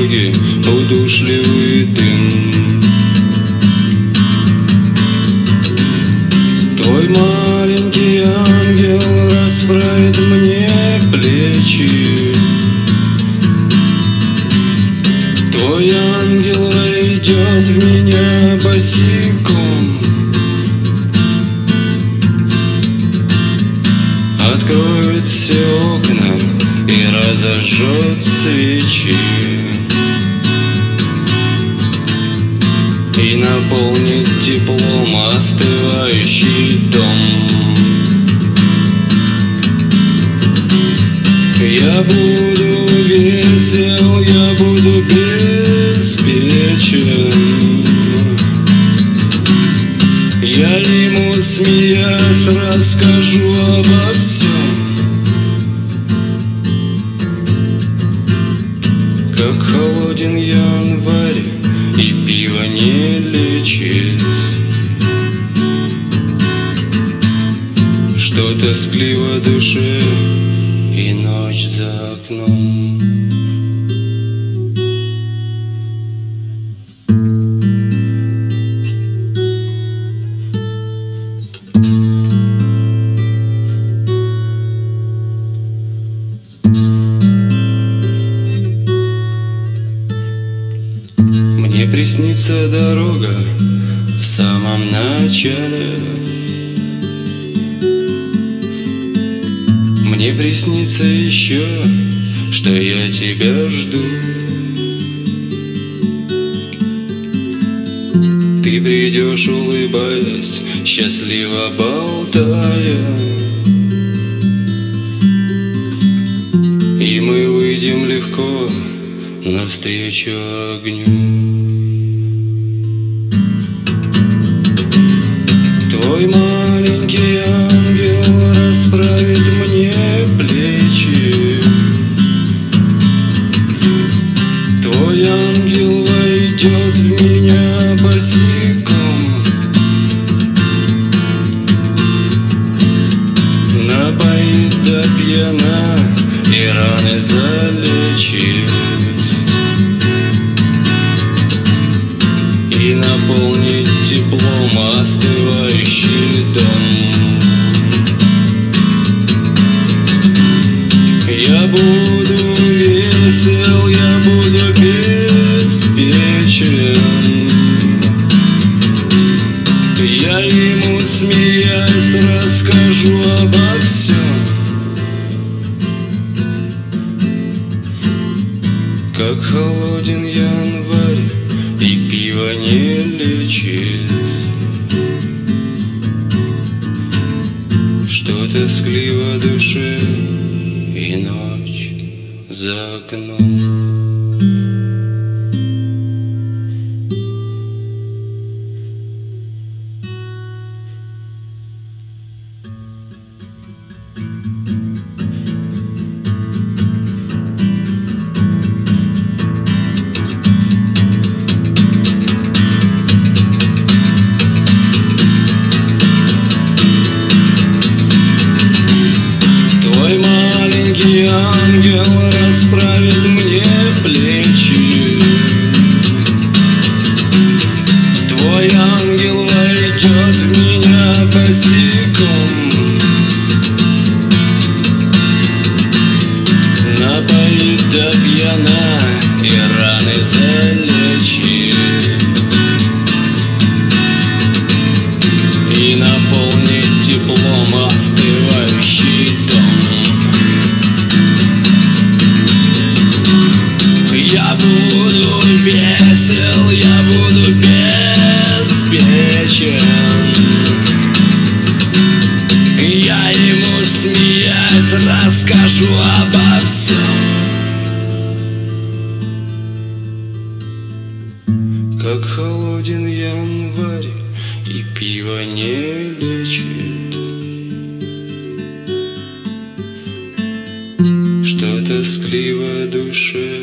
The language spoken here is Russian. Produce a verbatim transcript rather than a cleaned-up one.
дороги удушливый дым. Твой маленький ангел расправит мне плечи. Твой ангел войдет в меня босиком, откроет все окна и разожжет свечи, и наполнит теплом остывающий дом. Я буду весел, я буду беспечен. Я ему, смеясь, расскажу обо всем, как холоден январь и пиво не лечит, что тоскливо душе и ночь за окном. Мне приснится дорога в самом начале. Мне приснится еще, что я тебя жду. Ты придешь, улыбаясь, счастливо болтая, и мы выйдем легко навстречу огню. Твой маленький ангел расправит мне плечи. Твой ангел войдет в меня босиком, напоит до пьяна и раны залечит, и наполнит теплом остывающий дом. Я буду весел, я буду беспечен. Я ему, смеясь, расскажу обо всем, как холоден январь и пиво не лечит, что тоскливо душе и ночь за окном. Ангел расправит мне плечи. Твой ангел войдет в меня босиком, напоит до пьяна и раны залечит, и наполнит теплом остывающий дом. Я буду весел, я буду беспечен. Я ему, смеясь, расскажу обо всем, как холоден январь и пиво не лечит, что тоскливо душе